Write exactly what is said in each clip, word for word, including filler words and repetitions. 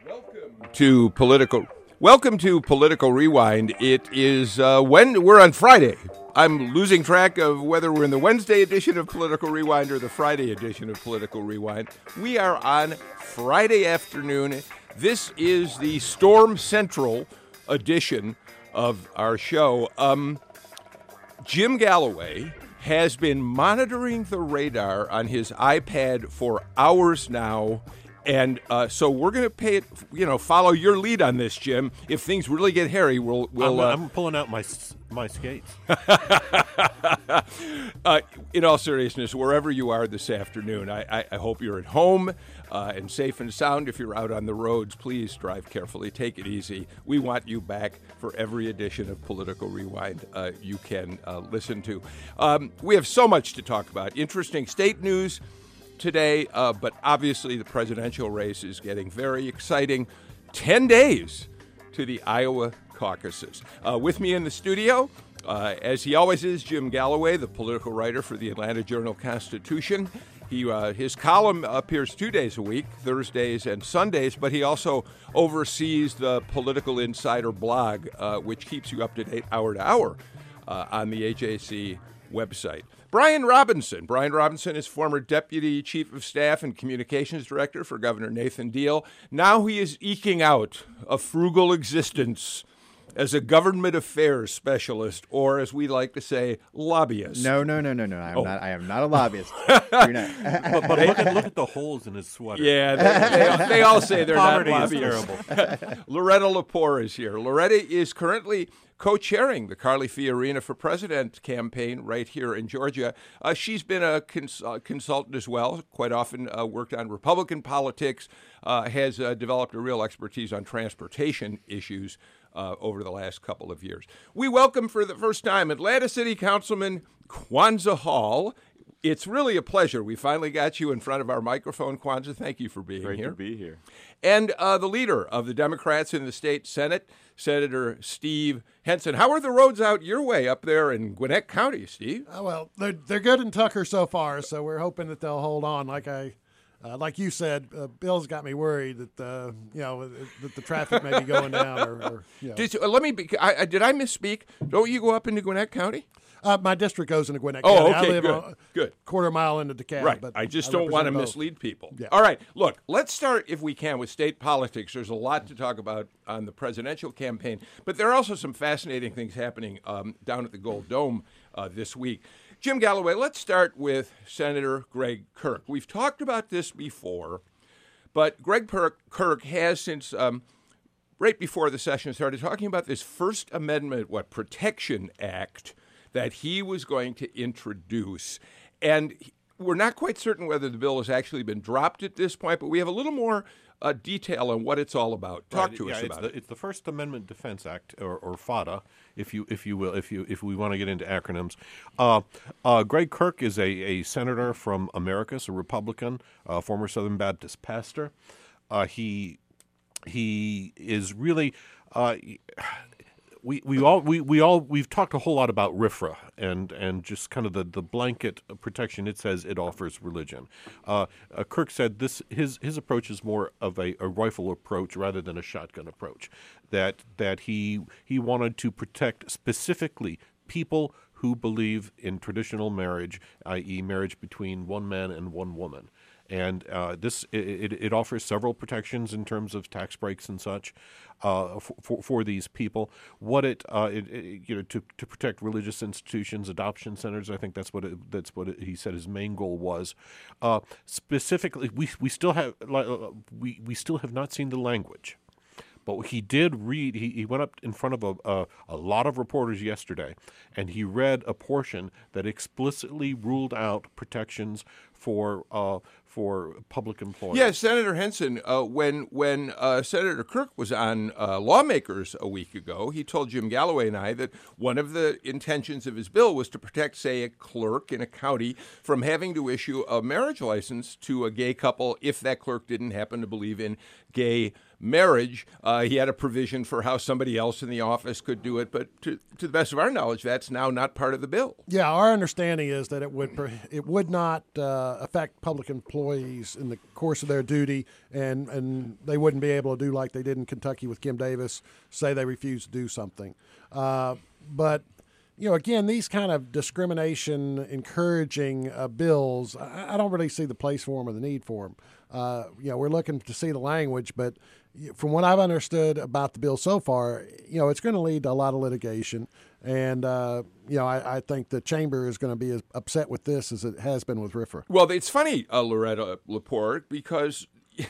Welcome to political. Welcome to Political Rewind. It is uh, when we're on Friday. I'm losing track of whether we're in the Wednesday edition of Political Rewind or the Friday edition of Political Rewind. We are on Friday afternoon. This is the Storm Central edition of our show. Um, Jim Galloway has been monitoring the radar on his iPad for hours now. And uh, so we're going to pay it, you know, follow your lead on this, Jim. If things really get hairy, we'll. we'll I'm, uh, I'm pulling out my my skates. uh, in all seriousness, wherever you are this afternoon, I, I, I hope you're at home uh, and safe and sound. If you're out on the roads, please drive carefully. Take it easy. We want you back for every edition of Political Rewind uh, you can uh, listen to. Um, we have so much to talk about. Interesting state news today, uh, but obviously the presidential race is getting very exciting. Ten days to the Iowa caucuses. Uh, with me in the studio, uh, as he always is, Jim Galloway, the political writer for the Atlanta Journal-Constitution. He, uh, his column appears two days a week, Thursdays and Sundays, but he also oversees the Political Insider blog, uh, which keeps you up to date hour to hour uh, on the A J C website. Brian Robinson. Brian Robinson is former Deputy Chief of Staff and Communications Director for Governor Nathan Deal. Now he is eking out a frugal existence as a government affairs specialist, or as we like to say, lobbyist. No, no, no, no, no. I'm Oh. not. I am not a lobbyist. You're not. But, but look at look at the holes in his sweater. Yeah, they, they, they all say they're Poverty not is lobbyists. terrible. Loretta Lepore is here. Loretta is currently co-chairing the Carly Fiorina for President campaign right here in Georgia. Uh, she's been a cons- uh, consultant as well, quite often uh, worked on Republican politics, uh, has uh, developed a real expertise on transportation issues uh, over the last couple of years. We welcome for the first time Atlanta City Councilman Kwanza Hall. It's really a pleasure. We finally got you in front of our microphone, Kwanza. Thank you for being Great here. to be here. And uh, the leader of the Democrats in the state Senate, Senator Steve Henson. How are the roads out your way up there in Gwinnett County, Steve? Oh, well, they're they're good in Tucker so far, so we're hoping that they'll hold on. Like I, uh, like you said, uh, Bill's got me worried that uh, you know that the traffic may be going down. Or, or you know. Did, uh, let me. Be, I, I, did I misspeak? Don't you go up into Gwinnett County? Uh, my district goes into Gwinnett Oh, County. okay, I live good, a good. quarter mile into DeKalb. Right. But I just don't want to represent both. mislead people. Yeah. All right. Look, let's start, if we can, with state politics. There's a lot to talk about on the presidential campaign, but there are also some fascinating things happening um, down at the Gold Dome uh, this week. Jim Galloway, let's start with Senator Greg Kirk. We've talked about this before, but Greg Kirk has, since um, right before the session started, talking about this First Amendment, what, Protection Act that he was going to introduce. And we're not quite certain whether the bill has actually been dropped at this point, but we have a little more uh, detail on what it's all about. Talk Right, to yeah, us it's about the, it. It's the First Amendment Defense Act, or, or FADA, if you if you will, if you if we want to get into acronyms. Uh, uh, Greg Kirk is a, a senator from Americus, a Republican, uh, former Southern Baptist pastor. Uh, he he is really. Uh, We we all we, we all we've talked a whole lot about RFRA and and just kind of the, the blanket protection it says it offers religion. Uh, uh, Kirk said this his his approach is more of a, a rifle approach rather than a shotgun approach. That that he he wanted to protect specifically people who believe in traditional marriage, that is, marriage between one man and one woman. And uh, this it, it offers several protections in terms of tax breaks and such uh, for for these people. What it, uh, it, it you know to, to protect religious institutions, adoption centers. I think that's what it, that's what it, he said his main goal was. Uh, specifically, we we still have we we still have not seen the language. But he did read, he, he went up in front of a, a, a lot of reporters yesterday, and he read a portion that explicitly ruled out protections for uh, for public employees. Yes, Senator Henson, uh, when when uh, Senator Kirk was on uh, Lawmakers a week ago, he told Jim Galloway and I that one of the intentions of his bill was to protect, say, a clerk in a county from having to issue a marriage license to a gay couple if that clerk didn't happen to believe in gay marriage. Uh, he had a provision for how somebody else in the office could do it, but to, to the best of our knowledge, that's now not part of the bill. Yeah, our understanding is that it would pro- it would not uh, uh, affect public employees in the course of their duty, and, and they wouldn't be able to do like they did in Kentucky with Kim Davis, say they refuse to do something. Uh, but, you know, again, these kind of discrimination encouraging uh, bills, I, I don't really see the place for them or the need for them. Uh, you know, we're looking to see the language, but from what I've understood about the bill so far, you know, it's going to lead to a lot of litigation. And, uh, you know, I, I think the chamber is going to be as upset with this as it has been with RFRA. Well, it's funny, uh, Loretta Laporte, because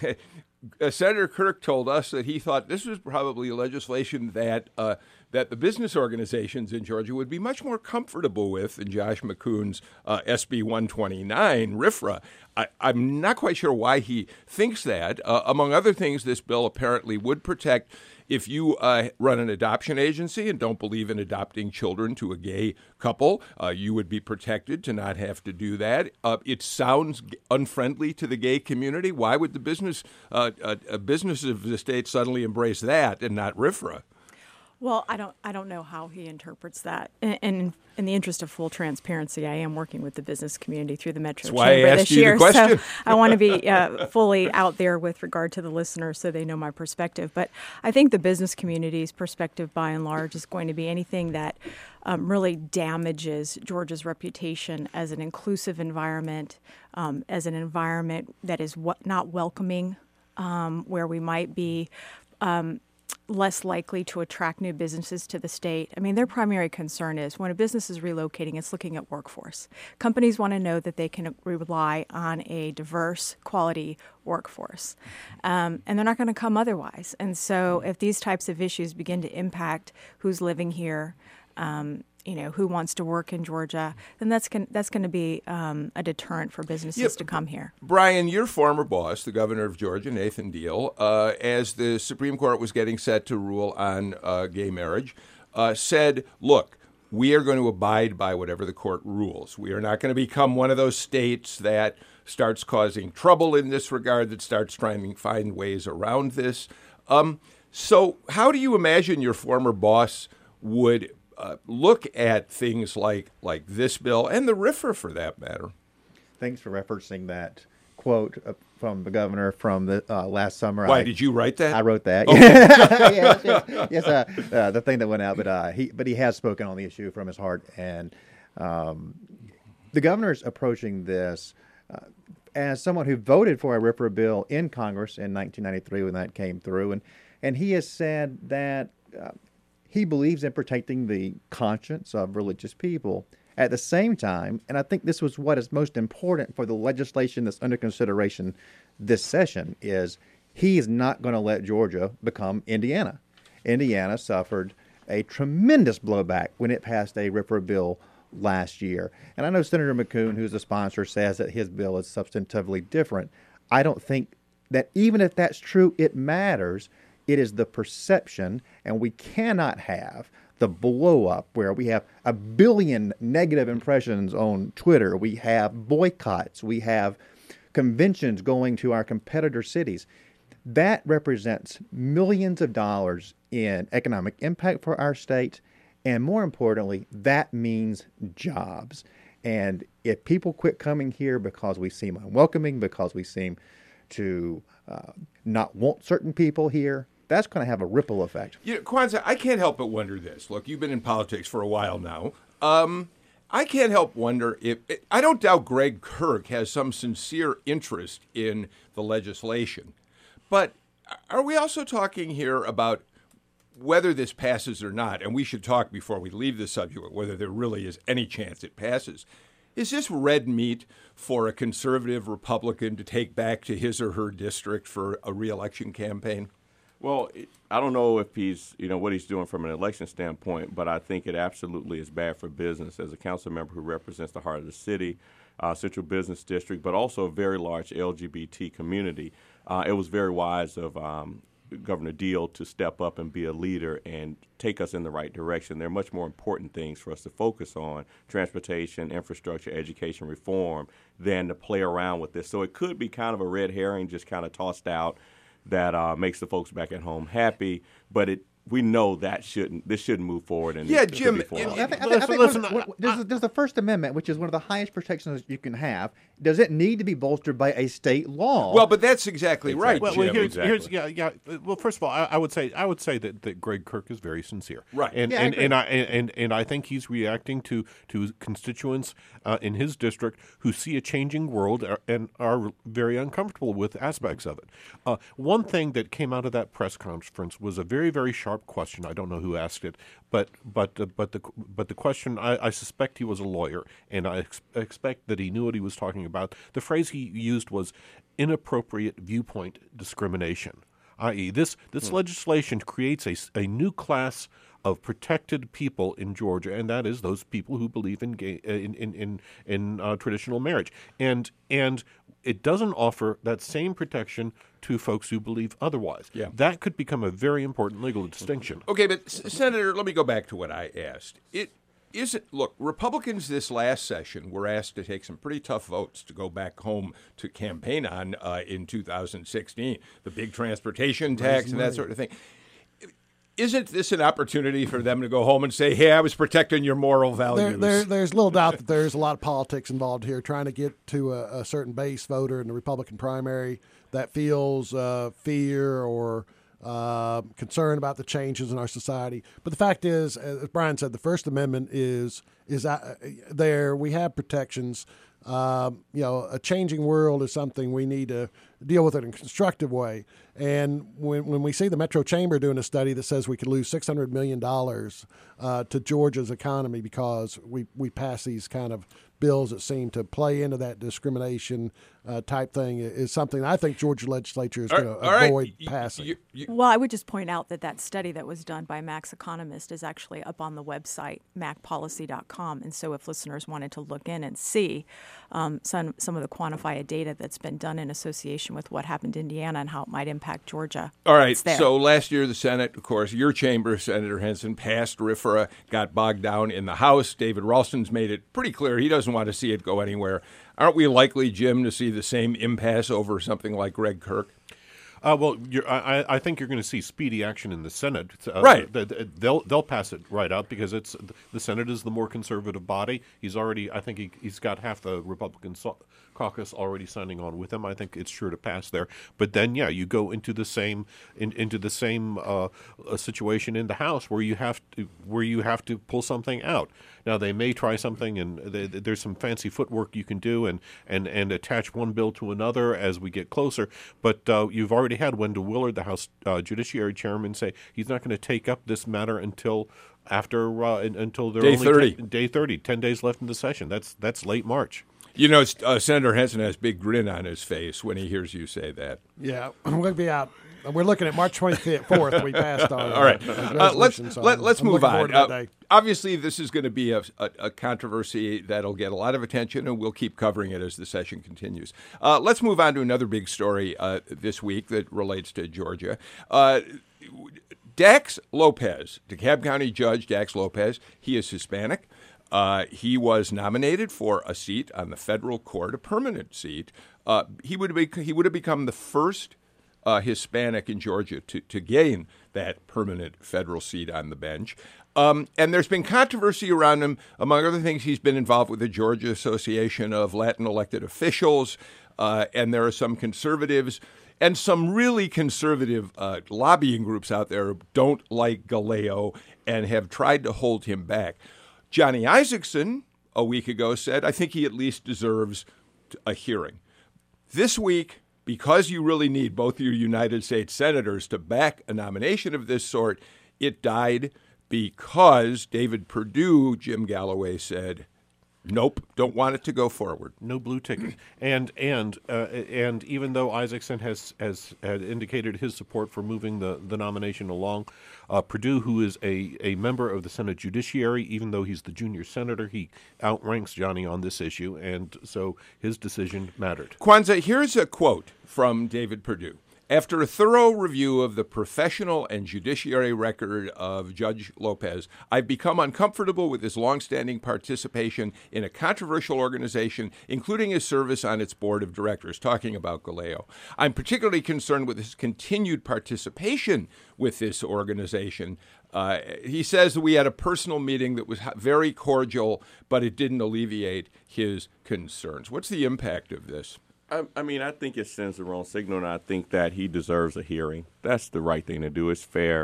uh, Senator Kirk told us that he thought this was probably legislation that uh, that the business organizations in Georgia would be much more comfortable with than Josh McCoon's uh, S B one twenty-nine, RFRA. I, I'm not quite sure why he thinks that. Uh, among other things, this bill apparently would protect if you uh, run an adoption agency and don't believe in adopting children to a gay couple, uh, you would be protected to not have to do that. Uh, it sounds unfriendly to the gay community. Why would the business uh, uh, businesses of the state suddenly embrace that and not RFRA? Well, I don't. I don't know how he interprets that. And in, in the interest of full transparency, I am working with the business community through the Metro That's why Chamber I asked this you the year. question. So I want to be uh, fully out there with regard to the listeners, so they know my perspective. But I think the business community's perspective, by and large, is going to be anything that um, really damages Georgia's reputation as an inclusive environment, um, as an environment that is what, not welcoming, um, where we might be. Um, less likely to attract new businesses to the state. I mean, their primary concern is when a business is relocating, it's looking at workforce. Companies want to know that they can rely on a diverse, quality workforce. Um, and they're not going to come otherwise. And so if these types of issues begin to impact who's living here, um, you know, who wants to work in Georgia, then that's going that's going to be um, a deterrent for businesses Yep. to come here. Brian, your former boss, the governor of Georgia, Nathan Deal, uh, as the Supreme Court was getting set to rule on uh, gay marriage, uh, said, look, we are going to abide by whatever the court rules. We are not going to become one of those states that starts causing trouble in this regard, that starts trying to find ways around this. Um, so how do you imagine your former boss would Uh, look at things like like this bill and the RFRA for that matter? Thanks for referencing that quote uh, from the governor from the uh, last summer. Why I, did you write that? I wrote that. Oh. yes, yes, yes uh, uh, the thing that went out, but uh, he but he has spoken on the issue from his heart, and um, the governor's approaching this uh, as someone who voted for a RFRA bill in Congress in nineteen ninety-three when that came through, and and he has said that. Uh, He believes in protecting the conscience of religious people. At the same time, and I think this was what is most important for the legislation that's under consideration this session, is he is not going to let Georgia become Indiana. Indiana suffered a tremendous blowback when it passed a RFRA bill last year. And I know Senator McCoon, who's the sponsor, says that his bill is substantively different. I don't think that even if that's true, it matters. It is the perception, and we cannot have the blow up where we have a billion negative impressions on Twitter. We have boycotts. We have conventions going to our competitor cities. That represents millions of dollars in economic impact for our state. And more importantly, that means jobs. And if people quit coming here because we seem unwelcoming, because we seem to uh, not want certain people here, that's going to have a ripple effect. You know, Kwanzaa, I can't help but wonder this. Look, you've been in politics for a while now. Um, I can't help wonder if I don't doubt Greg Kirk has some sincere interest in the legislation, but are we also talking here about whether this passes or not? And we should talk before we leave the subject whether there really is any chance it passes. Is this red meat for a conservative Republican to take back to his or her district for a reelection campaign? Well, I don't know if he's, you know, what he's doing from an election standpoint, but I think it absolutely is bad for business. As a council member who represents the heart of the city, uh, Central Business District, but also a very large L G B T community, uh, it was very wise of um, Governor Deal to step up and be a leader and take us in the right direction. There are much more important things for us to focus on, transportation, infrastructure, education reform, than to play around with this. So it could be kind of a red herring just kind of tossed out that uh, makes the folks back at home happy, but it we know that shouldn't this shouldn't move forward. And Yeah, it- it Jim, could be in- forward. I think, I Listen, think, I think listen, what- what- I- there's, there's the First Amendment, which is one of the highest protections you can have. Does it need to be bolstered by a state law? Well, but that's exactly right, Well, Jim. well here's, exactly. here's yeah, yeah. uh, Well, first of all, I, I would say I would say that, that Greg Kirk is very sincere, Right. And Yeah, I and, agree. and I and, and I think he's reacting to to constituents uh, in his district who see a changing world are- and are very uncomfortable with aspects of it. Uh, one thing that came out of that press conference was a very very sharp question. I don't know who asked it, but but uh, but the but the question I, I suspect he was a lawyer, and I ex- expect that he knew what he was talking about. The phrase he used was inappropriate viewpoint discrimination, that is, this this Hmm. legislation creates a, s- a new class of protected people in Georgia, and that is those people who believe in gay, uh, in in in, in uh, traditional marriage, and and it doesn't offer that same protection to folks who believe otherwise. Yeah. That could become a very important legal distinction. Okay, but S- Senator, let me go back to what I asked. It isn't. Look, Republicans this last session were asked to take some pretty tough votes to go back home to campaign on uh, in two thousand sixteen, the big transportation tax and that sort of thing. Isn't this an opportunity for them to go home and say, "Hey, I was protecting your moral There, values"? there, there's little doubt that there's a lot of politics involved here, trying to get to a, a certain base voter in the Republican primary that feels uh, fear or uh, concern about the changes in our society. But the fact is, as Brian said, the First Amendment is is uh, there. We have protections. Um, you know, a changing world is something we need to deal with it in a constructive way. And when when we see the Metro Chamber doing a study that says we could lose six hundred million dollars uh, to Georgia's economy because we, we pass these kind of bills that seem to play into that discrimination uh, type thing, is something I think Georgia legislature is All going to right, all right. avoid Y- passing. you- you- Well, I would just point out that that study that was done by Max Economist is actually up on the website, mac policy dot com. And so if listeners wanted to look in and see um, some, some of the quantified data that's been done in association with what happened in Indiana and how it might impact Georgia, All right. it's there. So last year, the Senate, of course, your chamber, Senator Henson, passed RFRA, got bogged down in the House. David Ralston's made it pretty clear he doesn't want to see it go anywhere. Aren't we likely, Jim, to see the same impasse over something like Greg Kirk? Uh, well, you're, I, I think you're going to see speedy action in the Senate. Uh, Right. th- th- They'll they'll pass it right out because it's the Senate is the more conservative body. He's already, I think he, he's got half the Republican so- caucus already signing on with him. I think it's sure to pass there. But then, yeah, you go into the same in, into the same uh, uh, situation in the House where you have to where you have to pull something out. Now they may try something, and they, there's some fancy footwork you can do, and, and, and attach one bill to another as we get closer. But uh, you've already had Wendell Willard, the House uh, Judiciary Chairman, say he's not going to take up this matter until after uh, in- until there Day are only thirty. ten, day thirty, ten days left in the session. That's that's late March. You know, uh, Senator Henson has a big grin on his face when he hears you say that. Yeah, we'll be out. We're looking at March twenty-fourth. We passed our All right, uh, uh, let's resolution, so let, I'm- let's I'm move looking on. forward to that Uh, day. obviously, this is going to be a, a, a controversy that'll get a lot of attention, and we'll keep covering it as the session continues. Uh, let's move on to another big story uh, this week that relates to Georgia. Uh, Dax Lopez, DeKalb County Judge Dax Lopez, he is Hispanic. Uh, he was nominated for a seat on the federal court, a permanent seat. Uh, he would be, he would have become the first uh, Hispanic in Georgia to, to gain that permanent federal seat on the bench. Um, and there's been controversy around him. Among other things, he's been involved with the Georgia Association of Latin Elected Officials, uh, and there are some conservatives and some really conservative uh, lobbying groups out there who don't like Galeo and have tried to hold him back. Johnny Isaacson, a week ago, said, I think he at least deserves a hearing. This week, because you really need both your United States senators to back a nomination of this sort, it died because David Perdue, Jim Galloway, said, nope, don't want it to go forward. No blue ticket, and and uh, and even though Isaacson has has had indicated his support for moving the, the nomination along, uh, Perdue, who is a, a member of the Senate Judiciary, even though he's the junior senator, he outranks Johnny on this issue, and so his decision mattered. Kwanzaa, here's a quote from David Perdue. After a thorough review of the professional and judiciary record of Judge Lopez, I've become uncomfortable with his longstanding participation in a controversial organization, including his service on its board of directors, talking about Galeo. I'm particularly concerned with his continued participation with this organization. Uh, he says that we had a personal meeting that was very cordial, but it didn't alleviate his concerns. What's the impact of this? I, I mean, I think it sends the wrong signal, and I think that he deserves a hearing. That's the right thing to do. It's fair.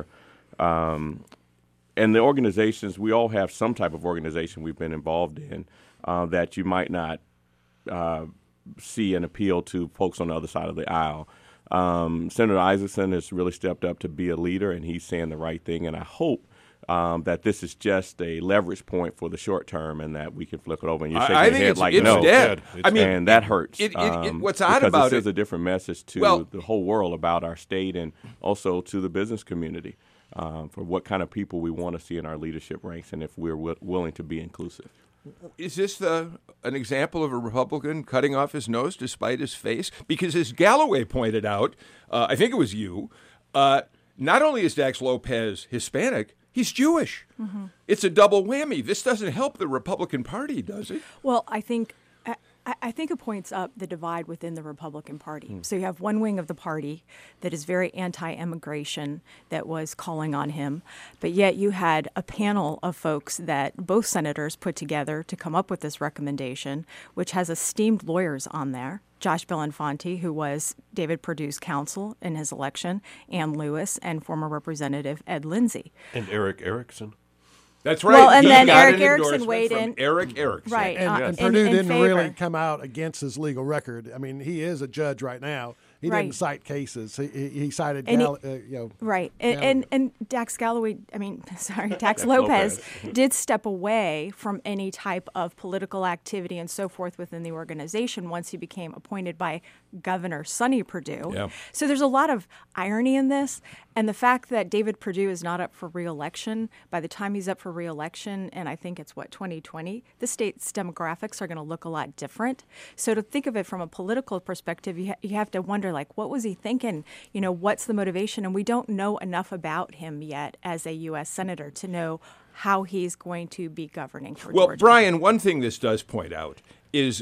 Um, and the organizations, we all have some type of organization we've been involved in uh, that you might not uh, see an appeal to folks on the other side of the aisle. Um, Senator Isakson has really stepped up to be a leader, and he's saying the right thing. And I hope um, that this is just a leverage point for the short term, and that we can flip it over. And you're shaking I, I your think head it's, like it's no, dead. It's I mean, and that hurts. It, it, it, um, what's odd because about it it? sends a different message to Well, the whole world about our state, and also to the business community um, for what kind of people we want to see in our leadership ranks, and if we're w- willing to be inclusive. Is this the, an example of a Republican cutting off his nose despite his face? Because as Galloway pointed out, uh, I think it was you, uh, not only is Dax Lopez Hispanic, he's Jewish. Mm-hmm. It's a double whammy. This doesn't help the Republican Party, does it? Well, I think I, I think it points up the divide within the Republican Party. Mm. So you have one wing of the party that is very anti-immigration, that was calling on him, but yet you had a panel of folks that both senators put together to come up with this recommendation, which has esteemed lawyers on there. Josh Belenfanti, who was David Perdue's counsel in his election, Ann Lewis, and former Representative Ed Lindsay. And Eric Erickson. That's right. Well, and He then got Eric an Erickson endorsement weighed from in. Eric Erickson. Right. And, uh, and in- Purdue in didn't really favor. come out against his legal record. I mean, he is a judge right now. He Right. didn't cite cases. He, he, he cited, And he- Gall- uh, you know, Right. And, Galloway. and and Dax Galloway, I mean, sorry, Dax Lopez did step away from any type of political activity and so forth within the organization once he became appointed by Governor Sonny Perdue. Yeah. So there's a lot of irony in this. And the fact that David Perdue is not up for re-election, by the time he's up for re-election, and I think it's, what, twenty twenty, the state's demographics are going to look a lot different. So to think of it from a political perspective, you, ha- you have to wonder, like, what was he thinking? You know, what's the motivation? And we don't know enough about him yet as a U S senator to know how he's going to be governing for Well, Georgia. Brian, one thing this does point out is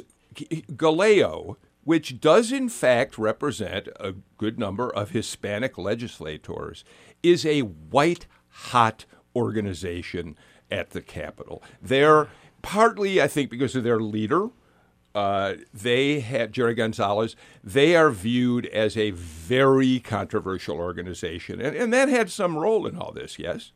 Galeo, which does in fact represent a good number of Hispanic legislators, is a white-hot organization at the Capitol. They're partly, I think, because of their leader. Uh, they had Jerry Gonzalez. They are viewed as a very controversial organization, and, and that had some role in all this. Yes,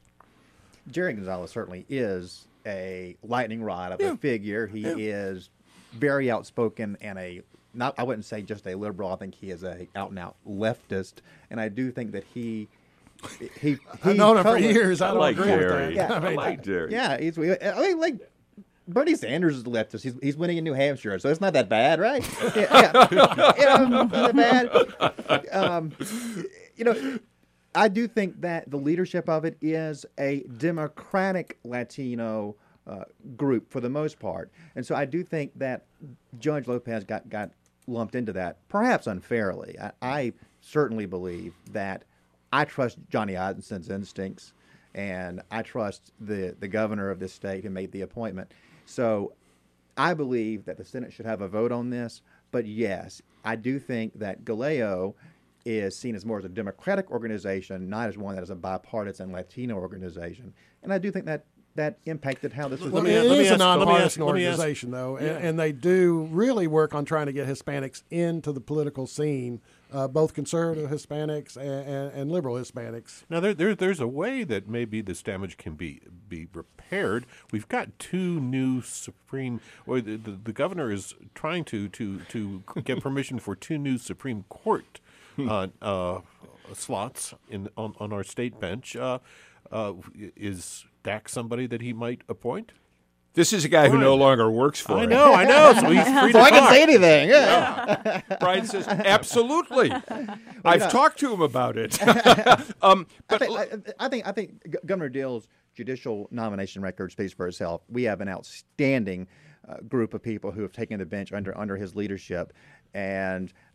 Jerry Gonzalez certainly is a lightning rod of Yeah. a figure. He Yeah. is very outspoken and a not I wouldn't say just a liberal. I think he is a out and out leftist, and I do think that he he, he I've known him for color- years. I I don't like agree with Jerry. that. Yeah. I I mean, like Jerry. Yeah, he's I mean like Bernie Sanders is a leftist. He's he's winning in New Hampshire, so it's not that bad, right? yeah, yeah. You know, not that bad. Um, you know. I do think that the leadership of it is a Democratic Latino uh, group for the most part. And so I do think that Judge Lopez got, got lumped into that, perhaps unfairly. I, I certainly believe that I trust Johnny Isaksson's instincts, and I trust the, the governor of this state who made the appointment. So I believe that the Senate should have a vote on this. But yes, I do think that Galeo is seen as more as a Democratic organization, not as one that is a bipartisan Latino organization. And I do think that that impacted how this was. Let Well, me it ask- let me is a ask- let me nonpartisan ask- let me ask- organization, though, and, and they do really work on trying to get Hispanics into the political scene, uh, both conservative Hispanics and, and, and liberal Hispanics. Now, there, there, there's a way that maybe this damage can be be repaired. We've got two new Supreme, or the, the, the governor is trying to to to get permission for two new Supreme Court uh, uh, slots in on, on our state bench. Uh, uh, is Dax somebody that he might appoint? this is a guy who no longer works for I him. know, I know. So he's free to So I can talk. say anything. Yeah. Brian says, absolutely. I've know- talked to him about it. um, I but think, I, I think I think G- Governor Dill's judicial nomination record speaks for itself. We have an outstanding uh, group of people who have taken the bench under under his leadership, and uh,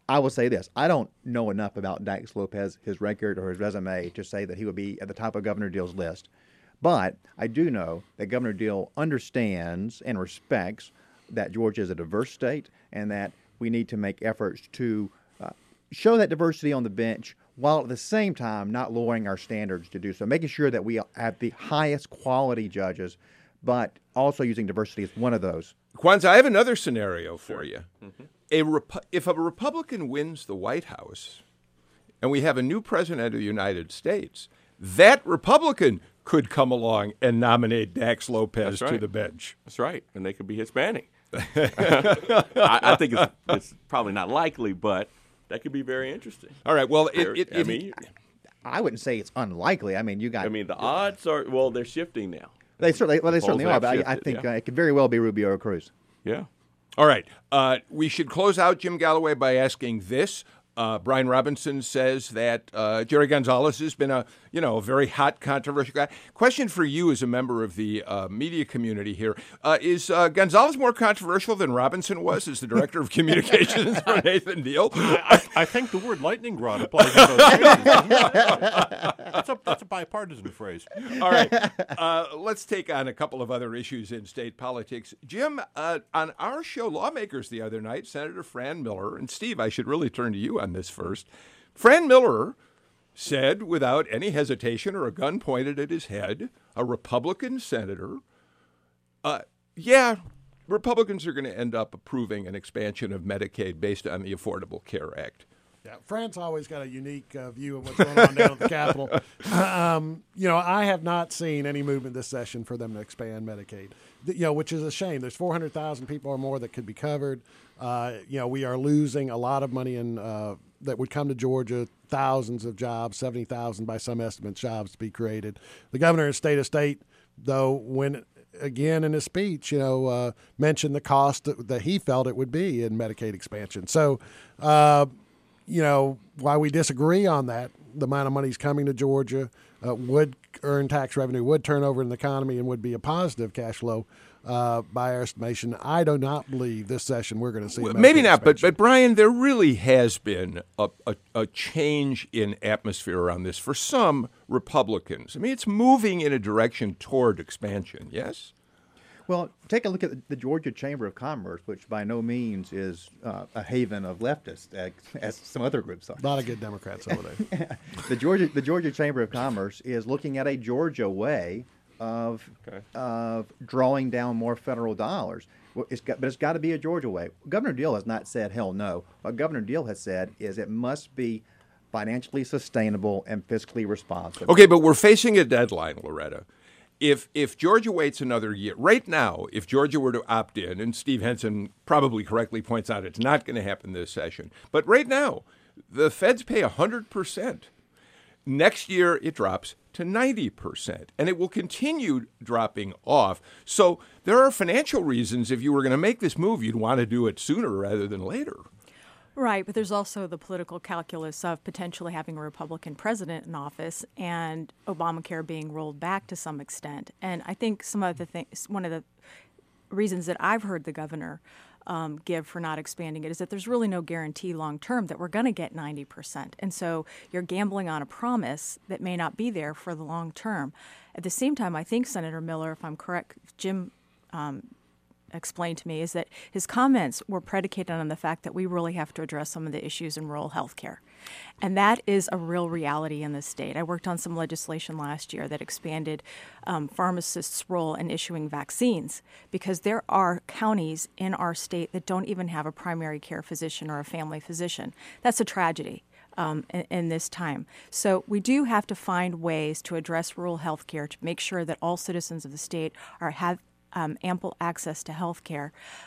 I will say this. I don't know enough about Dax Lopez, his record or his resume, to say that he would be at the top of Governor Deal's list. But I do know that Governor Deal understands and respects that Georgia is a diverse state and that we need to make efforts to uh, show that diversity on the bench while at the same time not lowering our standards to do so, making sure that we have the highest quality judges, but also using diversity as one of those. Kwanzaa, I have another scenario for you. Mm-hmm. A Repu- if a Republican wins the White House and we have a new president of the United States, that Republican could come along and nominate Dax Lopez right. to the bench. That's right, and they could be Hispanic. I, I think it's, it's probably not likely, but that could be very interesting. All right, well, it, it, I it, mean, I wouldn't say it's unlikely. I mean, you got. I mean, the odds are well, they're shifting now. They certainly, well, they The certainly polls are, have but I, I shifted, think yeah. uh, it could very well be Rubio or Cruz. Yeah. all right, uh, we should close out, Jim Galloway, by asking this. Uh, Brian Robinson says that uh, Jerry Gonzalez has been a, you know, a very hot, controversial guy. Question for you as a member of the uh, media community here. Uh, is uh, Gonzalez more controversial than Robinson was as the director of communications for Nathan Deal? I, I think the word lightning rod applies in both cases. That's a, that's a bipartisan phrase. All right. Uh, let's take on a couple of other issues in state politics. Jim, uh, on our show, Lawmakers, the other night, Senator Fran Miller, and Steve, I should really turn to you on this first. Fran Miller said, without any hesitation or a gun pointed at his head, a Republican senator, uh, yeah, Republicans are going to end up approving an expansion of Medicaid based on the Affordable Care Act. Yeah, Fran's always got a unique uh, view of what's going on down at the Capitol. Um, you know, I have not seen any movement this session for them to expand Medicaid, you know, which is a shame. There's four hundred thousand people or more that could be covered. Uh, you know, we are losing a lot of money in uh, that would come to Georgia, thousands of jobs, seventy thousand by some estimates, jobs to be created. The governor of state of state, though, when again in his speech, you know, uh, mentioned the cost that, that he felt it would be in Medicaid expansion. So, uh, you know, while we disagree on that, the amount of money is coming to Georgia uh, would earn tax revenue, would turn over in the economy, and would be a positive cash flow uh, by our estimation. I do not believe this session we're going to see. Well, maybe not, but, but Brian, there really has been a, a, a change in atmosphere around this for some Republicans. I mean, it's moving in a direction toward expansion, yes? Well, take a look at the Georgia Chamber of Commerce, which by no means is uh, a haven of leftists, as, as some other groups are. A lot of good Democrats over there. the Georgia, the Georgia Chamber of Commerce is looking at a Georgia way of Okay. of drawing down more federal dollars. Well, it's got, but it's got to be a Georgia way. Governor Deal has not said hell no. What Governor Deal has said is it must be financially sustainable and fiscally responsible. Okay, but we're facing a deadline, Loretta. If if Georgia waits another year, right now, if Georgia were to opt in, and Steve Henson probably correctly points out it's not going to happen this session, but right now, the feds pay one hundred percent. Next year, it drops to ninety percent, and it will continue dropping off. So there are financial reasons if you were going to make this move, you'd want to do it sooner rather than later. Right, but there's also the political calculus of potentially having a Republican president in office and Obamacare being rolled back to some extent. And I think some of the things, one of the reasons that I've heard the governor um, give for not expanding it is that there's really no guarantee long term that we're going to get ninety percent. And so you're gambling on a promise that may not be there for the long term. At the same time, I think Senator Miller, if I'm correct, Jim um, explained to me, is that his comments were predicated on the fact that we really have to address some of the issues in rural health care. And that is a real reality in this state. I worked on some legislation last year that expanded um, pharmacists' role in issuing vaccines because there are counties in our state that don't even have a primary care physician or a family physician. That's a tragedy. Um, in, in this time. So we do have to find ways to address rural health care to make sure that all citizens of the state are have Um, ample access to health care.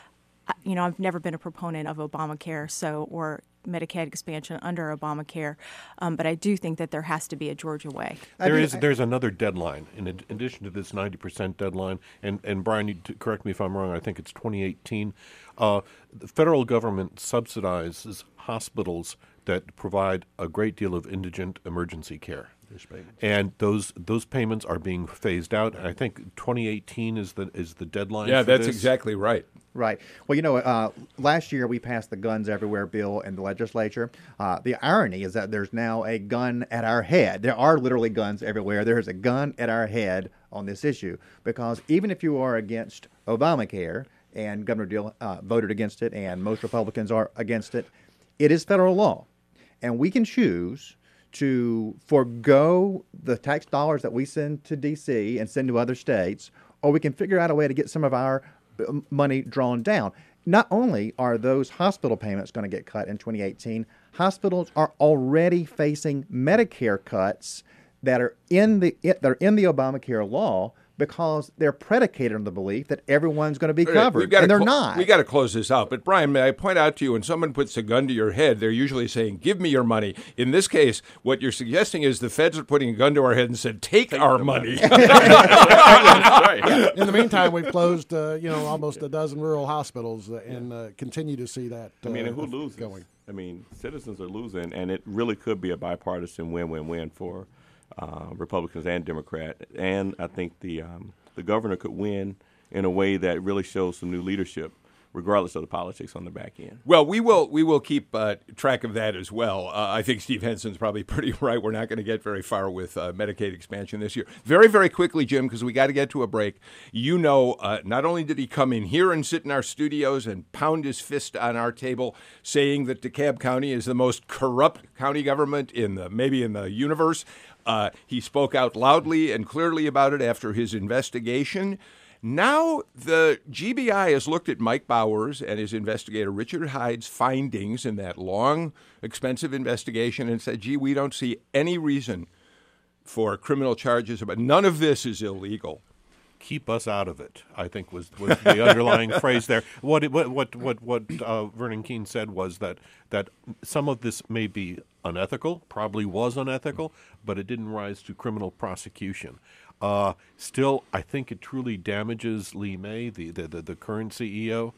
You know, I've never been a proponent of Obamacare, so or Medicaid expansion under Obamacare, um, but I do think that there has to be a Georgia way. There is there's another deadline in ad- addition to this ninety percent deadline, and and Brian, you t- correct me if I'm wrong. I think it's twenty eighteen. Uh, the federal government subsidizes hospitals that provide a great deal of indigent emergency care. And those those payments are being phased out. I think twenty eighteen is the is the deadline. Yeah, for that's this. exactly right. Right. Well, you know, uh, last year we passed the Guns Everywhere bill in the legislature. Uh, the irony is that there's now a gun at our head. There are literally guns everywhere. There is a gun at our head on this issue because even if you are against Obamacare, and Governor Deal uh, voted against it, and most Republicans are against it, it is federal law. And we can choose to forego the tax dollars that we send to D C and send to other states, or we can figure out a way to get some of our money drawn down. Not only are those hospital payments going to get cut in twenty eighteen, hospitals are already facing Medicare cuts that are in the that are in the Obamacare law because they're predicated on the belief that everyone's going to be covered, and they're cl- not. We got to close this out. But, Brian, may I point out to you, when someone puts a gun to your head, they're usually saying, give me your money. In this case, what you're suggesting is the feds are putting a gun to our head and said, take, take our money. money. In the meantime, we've closed, uh, you know, almost a dozen rural hospitals uh, and uh, continue to see that uh, I mean, and who loses? Going. I mean, citizens are losing, and it really could be a bipartisan win-win-win for uh, Republicans and Democrats. And I think the um, the governor could win in a way that really shows some new leadership, regardless of the politics on the back end. Well, we will we will keep uh, track of that as well. Uh, I think Steve Henson's probably pretty right. We're not going to get very far with uh, Medicaid expansion this year. Very, very quickly, Jim, because we got to get to a break. You know, uh, not only did he come in here and sit in our studios and pound his fist on our table saying that DeKalb County is the most corrupt county government in the maybe in the universe, uh, he spoke out loudly and clearly about it after his investigation. Now the G B I has looked at Mike Bowers and his investigator Richard Hyde's findings in that long, expensive investigation and said, gee, we don't see any reason for criminal charges. But none of this is illegal. Keep us out of it, I think was, was the underlying phrase there. What it, what what what, what uh, Vernon Keene said was that that some of this may be unethical, probably was unethical, but it didn't rise to criminal prosecution. Uh, still, I think it truly damages Lee May, the the, the, the current C E O,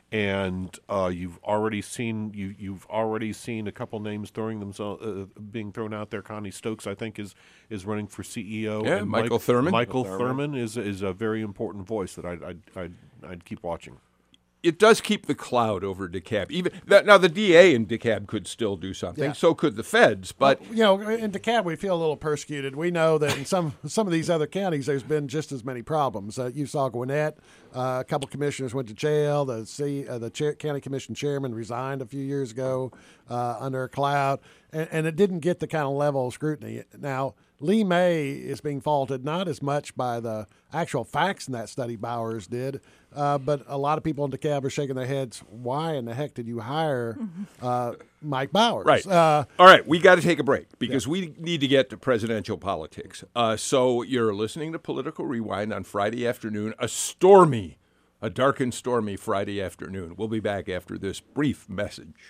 and uh, you've already seen you you've already seen a couple names throwing themselves uh, being thrown out there. Connie Stokes, I think, is is running for C E O. Yeah, and Michael Mike, Thurman. Michael Thurman. Thurman is is a very important voice that I'd I'd I'd, I'd keep watching. It does keep the cloud over DeKalb. Even that, now, the D A in DeKalb could still do something. Yeah. So could the feds. But Well, you know, in DeKalb, we feel a little persecuted. We know that in some some of these other counties, there's been just as many problems. Uh, you saw Gwinnett. Uh, a couple commissioners went to jail. The C, uh, the chair, county commission chairman resigned a few years ago uh, under a cloud, and, and it didn't get the kind of level of scrutiny. Now, Lee May is being faulted not as much by the actual facts in that study Bowers did, uh, but a lot of people in DeKalb are shaking their heads. Why in the heck did you hire uh, Mike Bowers? Right. Uh, All right, we got to take a break because yeah. we need to get to presidential politics. Uh, so you're listening to Political Rewind on Friday afternoon, a stormy, a dark and stormy Friday afternoon. We'll be back after this brief message.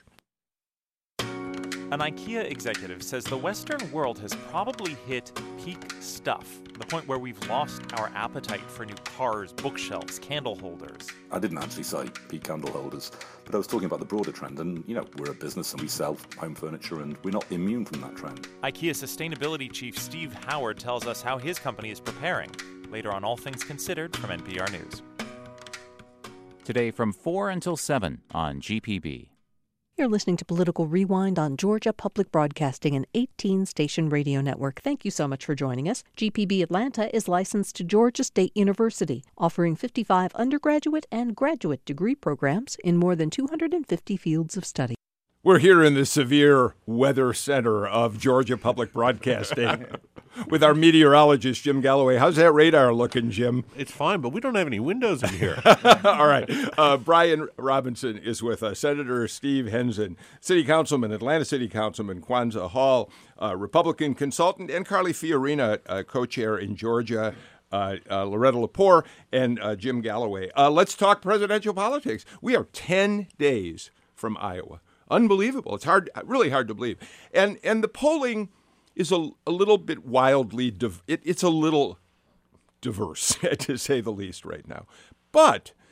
An IKEA executive says the Western world has probably hit peak stuff, the point where we've lost our appetite for new cars, bookshelves, candle holders. I didn't actually say peak candle holders, but I was talking about the broader trend, and, you know, we're a business and we sell home furniture, and we're not immune from that trend. IKEA sustainability chief Steve Howard tells us how his company is preparing, later on All Things Considered from N P R News. Today from four until seven on G P B. You're listening to Political Rewind on Georgia Public Broadcasting, an eighteen-station radio network. Thank you so much for joining us. G P B Atlanta is licensed to Georgia State University, offering fifty-five undergraduate and graduate degree programs in more than two hundred fifty fields of study. We're here in the severe weather center of Georgia Public Broadcasting with our meteorologist, Jim Galloway. How's that radar looking, Jim? It's fine, but we don't have any windows in here. All right. Uh, Brian Robinson is with us. Senator Steve Henson, City Councilman, Atlanta City Councilman Kwanzaa Hall, uh, Republican consultant, and Carly Fiorina, uh, co-chair in Georgia. Uh, uh, Loretta Lepore and uh, Jim Galloway. Uh, let's talk presidential politics. We are ten days from Iowa. Unbelievable. It's hard, really hard to believe. And and the polling is a, a little bit wildly, div- it, it's a little diverse, to say the least right now. But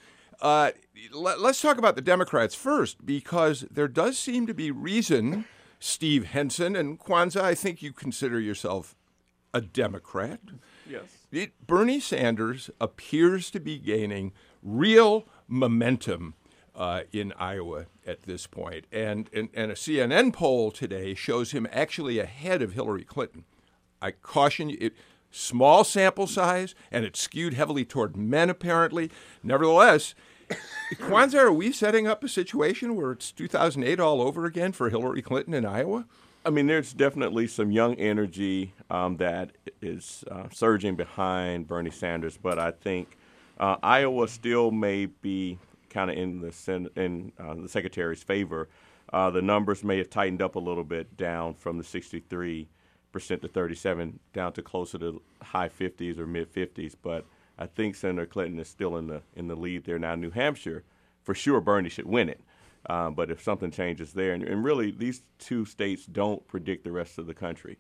Uh, let, let's talk about the Democrats first, because there does seem to be reason, Steve Henson and Kwanzaa, I think you consider yourself a Democrat. Yes. It, Bernie Sanders appears to be gaining real momentum uh, in Iowa at this point. And, and, and a C N N poll today shows him actually ahead of Hillary Clinton. I caution you, it, small sample size, and it's skewed heavily toward men, apparently. Nevertheless, Kwanzaa, are we setting up a situation where it's two thousand eight all over again for Hillary Clinton in Iowa? I mean, there's definitely some young energy um, that is uh, surging behind Bernie Sanders, but I think uh, Iowa still may be kind of in the sen- in uh, the secretary's favor. Uh, the numbers may have tightened up a little bit, down from the sixty-three percent to thirty-seven, down to closer to high fifties or mid fifties. But I think Senator Clinton is still in the in the lead there. Now, New Hampshire, for sure, Bernie should win it. Uh, but if something changes there, and, and really these two states don't predict the rest of the country,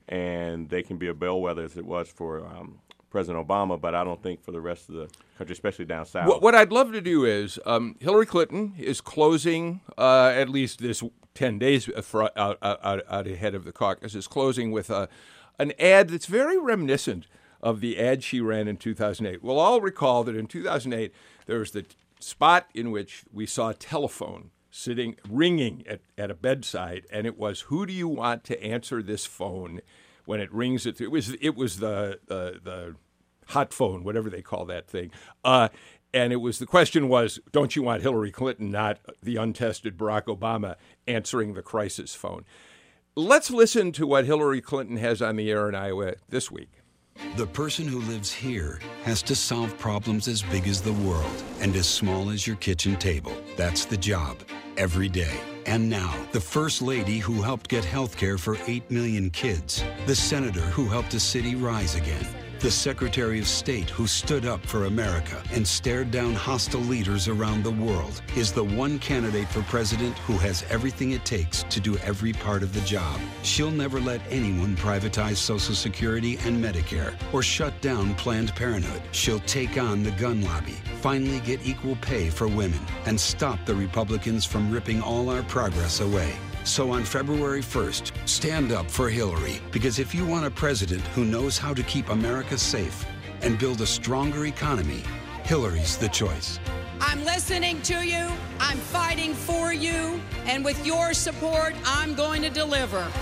and they can be a bellwether as it was for um, President Obama, but I don't think for the rest of the country, especially down south. What, what I'd love to do is um, Hillary Clinton is closing, uh, at least this ten days for, out, out, out ahead of the caucus, is closing with a, an ad that's very reminiscent of the ad she ran in two thousand eight. We'll all recall that in two thousand eight, there was the spot in which we saw a telephone sitting, ringing at, at a bedside, and it was, who do you want to answer this phone when it rings? It, it was it was the, the the hot phone, whatever they call that thing. Uh, and it was, the question was, don't you want Hillary Clinton, not the untested Barack Obama, answering the crisis phone? Let's listen to what Hillary Clinton has on the air in Iowa this week. The person who lives here has to solve problems as big as the world and as small as your kitchen table. That's the job, every day. And now, the First Lady who helped get health care for eight million kids. The Senator who helped a city rise again. The Secretary of State who stood up for America and stared down hostile leaders around the world is the one candidate for president who has everything it takes to do every part of the job. She'll never let anyone privatize Social Security and Medicare or shut down Planned Parenthood. She'll take on the gun lobby, finally get equal pay for women, and stop the Republicans from ripping all our progress away. So on February first, stand up for Hillary, because if you want a president who knows how to keep America safe and build a stronger economy, Hillary's the choice. I'm listening to you, I'm fighting for you, and with your support, I'm going to deliver.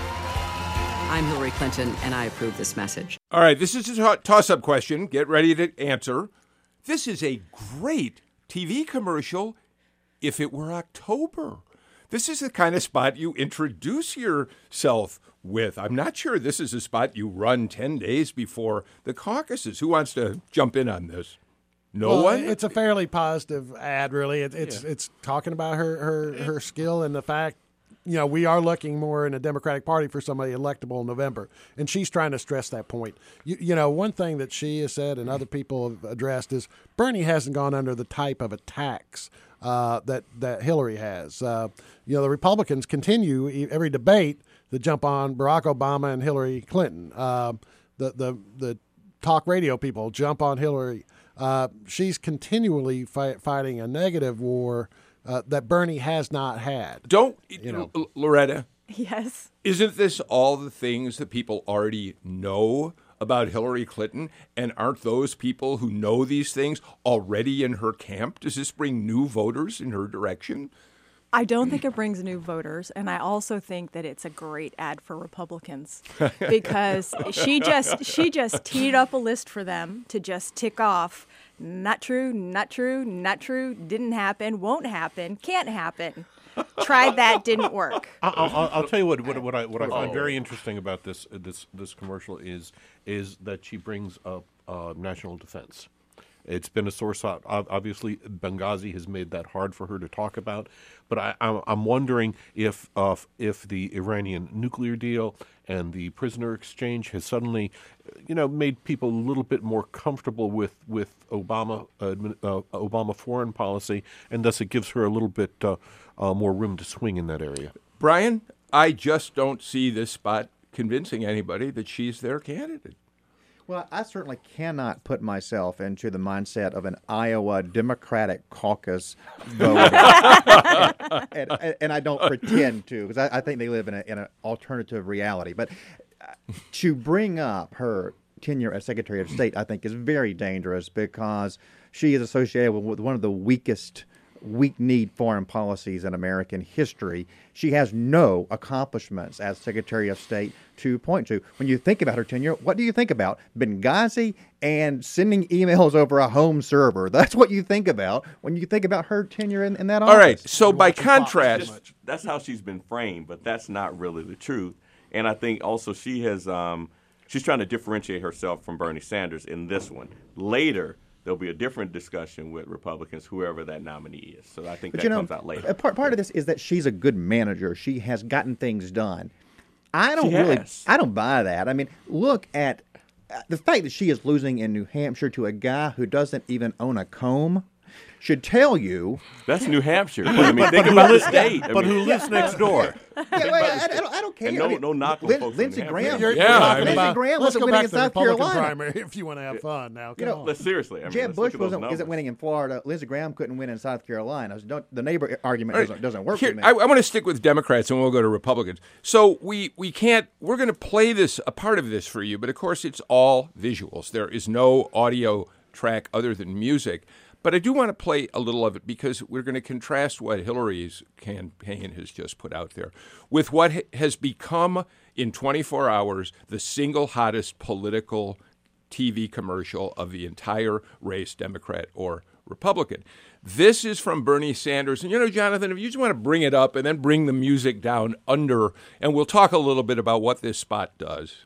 I'm Hillary Clinton, and I approve this message. All right, this is a toss-up question. Get ready to answer. This is a great T V commercial if it were October. This is the kind of spot you introduce yourself with. I'm not sure this is a spot you run ten days before the caucuses. Who wants to jump in on this? No well, one? It's a fairly positive ad, really. It, it's Yeah. it's talking about her, her, her skill and the fact, you know, we are looking more in the Democratic Party for somebody electable in November. And she's trying to stress that point. You, you know, one thing that she has said and other people have addressed is Bernie hasn't gone under the type of attacks uh, that, that Hillary has. Uh, you know, the Republicans continue every debate to jump on Barack Obama and Hillary Clinton. Uh, the, the, the talk radio people jump on Hillary. Uh, she's continually fight, fighting a negative war Uh, that Bernie has not had. Don't, you know, L- Loretta? Yes. Isn't this all the things that people already know about Hillary Clinton? And aren't those people who know these things already in her camp? Does this bring new voters in her direction? I don't think it brings new voters, and I also think that it's a great ad for Republicans because she just she just teed up a list for them to just tick off. Not true, not true, not true, didn't happen, won't happen, can't happen. Tried that, didn't work. I'll, I'll, I'll tell you what what, what I what I find very interesting about this uh, this this commercial is is that she brings up uh, national defense. It's been a source. Of, obviously, Benghazi has made that hard for her to talk about. But I, I'm, I'm wondering if uh, if the Iranian nuclear deal and the prisoner exchange has suddenly, you know, made people a little bit more comfortable with with Obama uh, uh, Obama foreign policy, and thus it gives her a little bit uh, uh, more room to swing in that area. Brian, I just don't see this spot convincing anybody that she's their candidate. Well, I certainly cannot put myself into the mindset of an Iowa Democratic caucus voter, and, and, and I don't pretend to, because I, I think they live in, a, in an alternative reality. But to bring up her tenure as Secretary of State, I think, is very dangerous because she is associated with one of the weakest weak-kneed foreign policies in American history. She has no accomplishments as Secretary of State to point to. When you think about her tenure, what do you think about? Benghazi and sending emails over a home server. That's what you think about when you think about her tenure in, in that office. All right, so by contrast... That's how she's been framed, but that's not really the truth. And I think also she has... Um, she's trying to differentiate herself from Bernie Sanders in this one. Later, there'll be a different discussion with Republicans, whoever that nominee is. So I think but that you know, comes out later. Part, part of this is that she's a good manager. She has gotten things done. I don't She really, has. I don't buy that. I mean, look at uh, the fact that she is losing in New Hampshire to a guy who doesn't even own a comb should tell you. That's New Hampshire. I mean, think about the state. I But mean, who lives next door? Yeah, well, I, I, don't, I don't care. And no, I mean, no knock on Lin- folks from Lindsey New Graham. Hampshire. You're, Yeah, you're I talking mean- about, Lindsey Graham let's wasn't go winning back in to the South Republican Carolina. primary if you want to have fun now. Come You know, on. But seriously, I mean, Jeb let's look Bush at those wasn't, isn't numbers. winning in Florida. Lindsey Graham couldn't win in South Carolina. So don't, the neighbor argument All right. doesn't, doesn't work Here, for me. I, I want to stick with Democrats and we'll go to Republicans. So we, we can't, we're going to play this, a part of this for you, but of course it's all visuals. There is no audio track other than music. But I do want to play a little of it because we're going to contrast what Hillary's campaign has just put out there with what ha- has become, in twenty-four hours, the single hottest political T V commercial of the entire race, Democrat or Republican. This is from Bernie Sanders. And, you know, Jonathan, if you just want to bring it up and then bring the music down under, and we'll talk a little bit about what this spot does.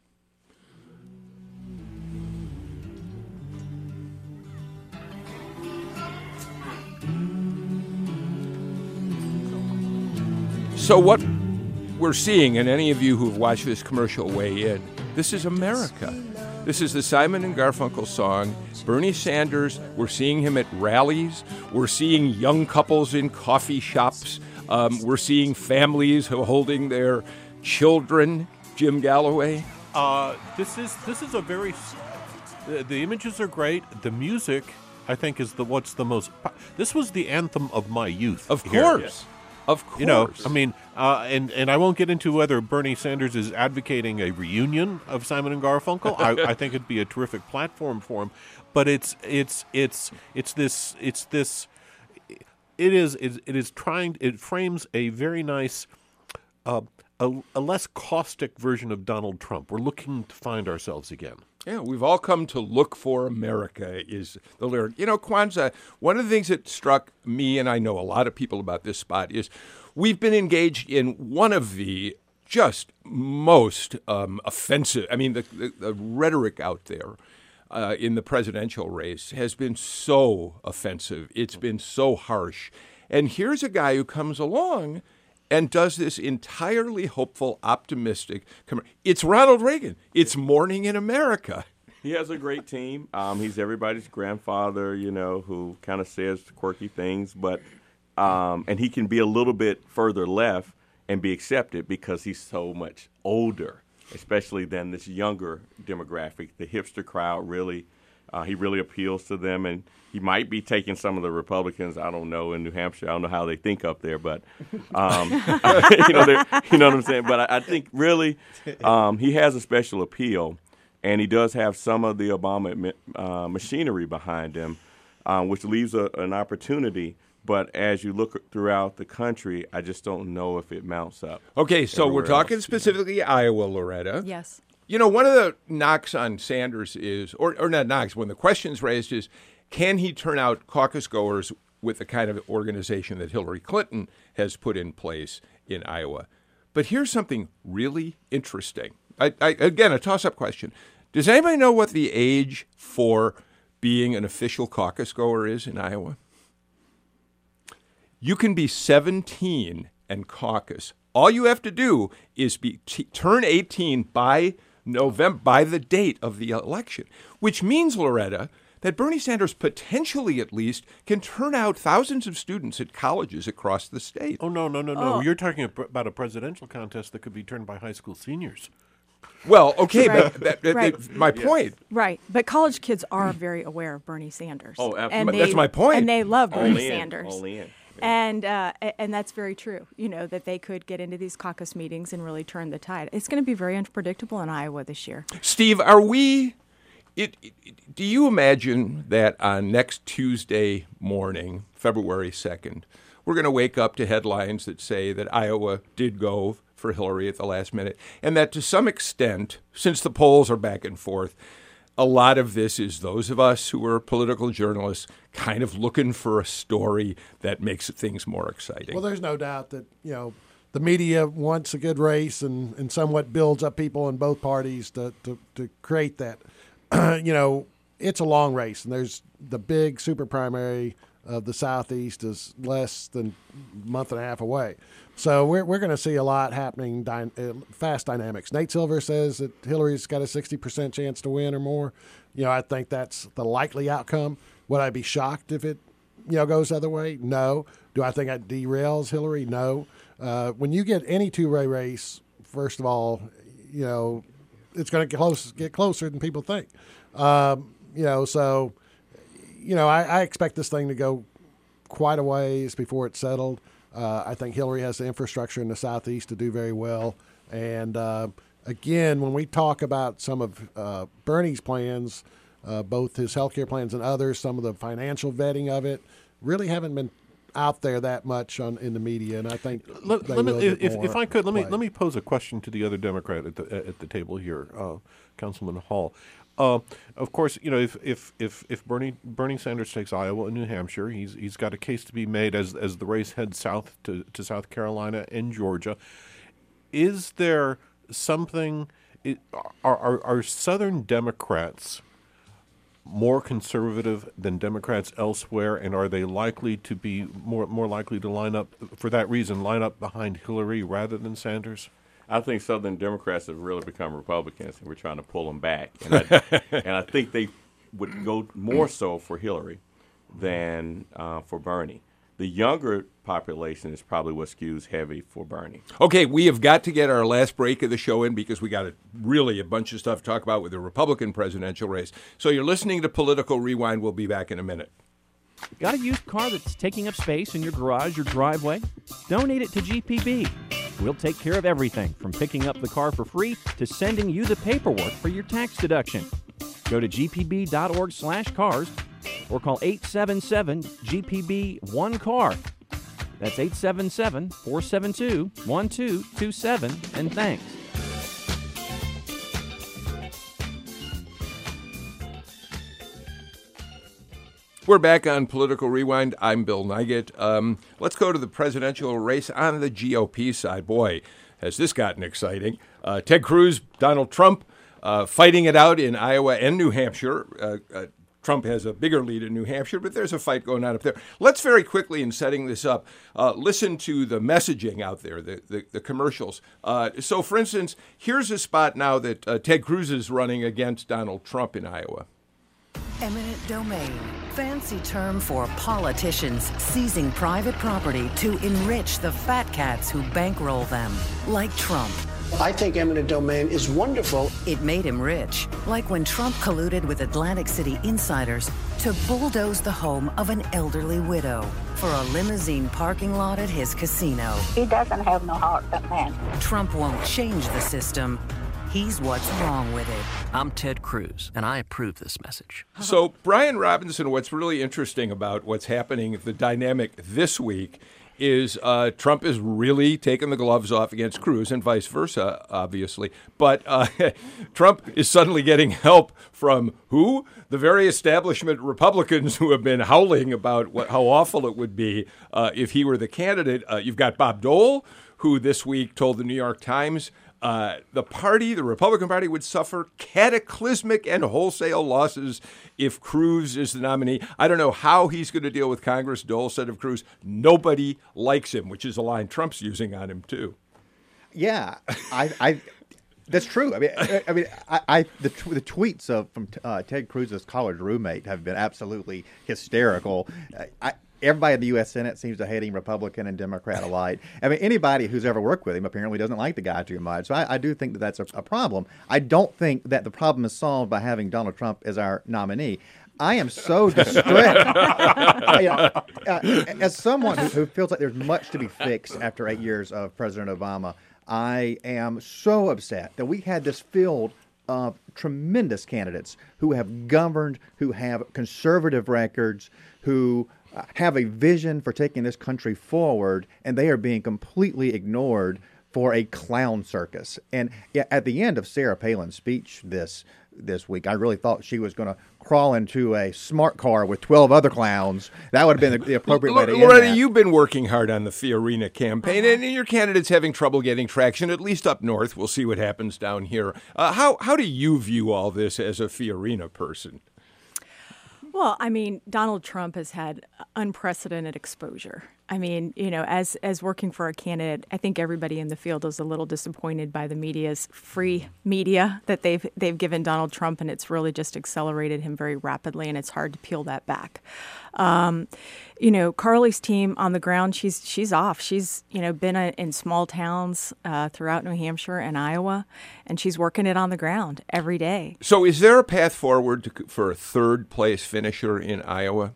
So what we're seeing, and any of you who've watched this commercial weigh in, this is America. This is the Simon and Garfunkel song. Bernie Sanders, we're seeing him at rallies. We're seeing young couples in coffee shops. Um, we're seeing families who are holding their children. Jim Galloway? Uh, this is this is a very... s- The, the images are great. The music, I think, is the what's the most... po- This was the anthem of my youth. Of here. course. Of course. You know, I mean, uh, and and I won't get into whether Bernie Sanders is advocating a reunion of Simon and Garfunkel. I, I think it'd be a terrific platform for him, but it's it's it's it's this it's this. It is it, it is trying. It frames a very nice, uh, a, a less caustic version of Donald Trump. We're looking to find ourselves again. Yeah, we've all come to look for America is the lyric. You know, Kwanzaa, one of the things that struck me, and I know a lot of people about this spot, is we've been engaged in one of the just most um, offensive, I mean, the, the, the rhetoric out there uh, in the presidential race has been so offensive. It's been so harsh. And here's a guy who comes along and does this entirely hopeful, optimistic. Com- it's Ronald Reagan. It's Morning in America. He has a great team. Um, he's everybody's grandfather, you know, who kind of says quirky things, but um, and he can be a little bit further left and be accepted because he's so much older, especially than this younger demographic. The hipster crowd really, uh, he really appeals to them, and he might be taking some of the Republicans. I don't know in New Hampshire. I don't know how they think up there, but um, you know, they're- you know what I'm saying. But I, I think really um, he has a special appeal, and he does have some of the Obama uh, machinery behind him, um, which leaves a, an opportunity. But as you look throughout the country, I just don't know if it mounts up. Okay, so we're everywhere talking else. specifically Iowa, Loretta. Yes. You know, one of the knocks on Sanders is, or, or not knocks, when the question's raised is, can he turn out caucus goers with the kind of organization that Hillary Clinton has put in place in Iowa? But here's something really interesting. I, I, again, a toss-up question. Does anybody know what the age for being an official caucus goer is in Iowa? You can be seventeen and caucus. All you have to do is be t- turn eighteen by November, by the date of the election, which means, Loretta, that Bernie Sanders potentially, at least, can turn out thousands of students at colleges across the state. Oh, no, no, no, no. Oh. You're talking ab- about a presidential contest that could be turned by high school seniors. Well, okay, Right. but that, that, Right. that- my point. Right, but college kids are very aware of Bernie Sanders. Oh, absolutely. And That's they- my point. And they love Bernie Only in, Sanders. only in. And uh, a- and that's very true. You know that they could get into these caucus meetings and really turn the tide. It's going to be very unpredictable in Iowa this year. Steve, are we? It, it, do you imagine that on next Tuesday morning, February second, we're going to wake up to headlines that say that Iowa did go for Hillary at the last minute, and that to some extent, since the polls are back and forth, a lot of this is those of us who are political journalists kind of looking for a story that makes things more exciting? Well, there's no doubt that, you know, the media wants a good race and, and somewhat builds up people in both parties to, to, to create that. You know, it's a long race, and there's the big super primary of the Southeast is less than a month and a half away. So we're we're going to see a lot happening, dy- uh, fast dynamics. Nate Silver says that Hillary's got a sixty percent chance to win or more. You know, I think that's the likely outcome. Would I be shocked if it, you know, goes the other way? No. Do I think it derails Hillary? No. Uh, when you get any two-way race, first of all, you know, it's going to get close, get closer than people think. Um, you know, so, you know, I, I expect this thing to go quite a ways before it's settled. Uh, I think Hillary has the infrastructure in the Southeast to do very well. And, uh, again, when we talk about some of uh, Bernie's plans, uh, both his healthcare plans and others, some of the financial vetting of it, really haven't been out there that much on in the media. And I think Let, they let me, will if, get if, more if I could, let me play. let me pose a question to the other Democrat at the at the table here, uh, Councilman Hall. Uh, of course, you know if if if, if Bernie Bernie Sanders takes Iowa and New Hampshire, he's he's got a case to be made as as the race heads south to, to South Carolina and Georgia. Is there something? It, are, are are Southern Democrats more conservative than Democrats elsewhere, and are they likely to be more more likely to line up for that reason, line up behind Hillary rather than Sanders? I think Southern Democrats have really become Republicans, and we're trying to pull them back. And I, and I think they would go more so for Hillary than uh, for Bernie. The younger population is probably what skews heavy for Bernie. Okay, we have got to get our last break of the show in because we got a, really a bunch of stuff to talk about with the Republican presidential race. So you're listening to Political Rewind. We'll be back in a minute. Got a used car that's taking up space in your garage or driveway? Donate it to G P B. We'll take care of everything from picking up the car for free to sending you the paperwork for your tax deduction. Go to g p b dot org slash cars or call eight seven seven G P B one car. That's eight seven seven, four seven two, one two two seven, and thanks. We're back on Political Rewind. I'm Bill Nigut. Um, let's go to the presidential race on the G O P side. Boy, has this gotten exciting. Uh, Ted Cruz, Donald Trump uh, fighting it out in Iowa and New Hampshire. Uh, uh, Trump has a bigger lead in New Hampshire, but there's a fight going on up there. Let's very quickly, in setting this up, uh, listen to the messaging out there, the, the, the commercials. Uh, so, for instance, here's a spot now that uh, Ted Cruz is running against Donald Trump in Iowa. Eminent domain, fancy term for politicians seizing private property to enrich the fat cats who bankroll them, like Trump. I think eminent domain is wonderful. It made him rich, like when Trump colluded with Atlantic City insiders to bulldoze the home of an elderly widow for a limousine parking lot at his casino. He doesn't have no heart, that man. Trump won't change the system. He's what's wrong with it. I'm Ted Cruz, and I approve this message. So, Brian Robinson, what's really interesting about what's happening, the dynamic this week, is uh, Trump is really taking the gloves off against Cruz and vice versa, obviously. But uh, Trump is suddenly getting help from who? The very establishment Republicans who have been howling about what, how awful it would be uh, if he were the candidate. Uh, you've got Bob Dole, who this week told the New York Times Uh, the party, the Republican Party, would suffer cataclysmic and wholesale losses if Cruz is the nominee. I don't know how he's going to deal with Congress. Dole said of Cruz, nobody likes him, which is a line Trump's using on him, too. Yeah, I, I that's true. I mean, I, I mean, I, I the the tweets of from uh, Ted Cruz's college roommate have been absolutely hysterical. I. everybody in the U S Senate seems to hate him, Republican and Democrat alike. I mean, anybody who's ever worked with him apparently doesn't like the guy too much. So I, I do think that that's a, a problem. I don't think that the problem is solved by having Donald Trump as our nominee. I am so distressed. you know, uh, as someone who, who feels like there's much to be fixed after eight years of President Obama, I am so upset that we had this field of tremendous candidates who have governed, who have conservative records, who uh, have a vision for taking this country forward, and they are being completely ignored for a clown circus. And yeah, at the end of Sarah Palin's speech this this week, I really thought she was going to crawl into a smart car with twelve other clowns. That would have been the, the appropriate way to end Loretta, that. you've been working hard on the Fiorina campaign, and your candidate's having trouble getting traction, at least up north. We'll see what happens down here. Uh, how, how do you view all this as a Fiorina person? Well, I mean, Donald Trump has had unprecedented exposure. I mean, you know, as as working for a candidate, I think everybody in the field is a little disappointed by the media's free media that they've they've given Donald Trump, and it's really just accelerated him very rapidly, and it's hard to peel that back. Um, you know, Carly's team on the ground, she's she's off. She's, you know, been a, in small towns uh, throughout New Hampshire and Iowa, and she's working it on the ground every day. So is there a path forward to, for a third place finisher in Iowa?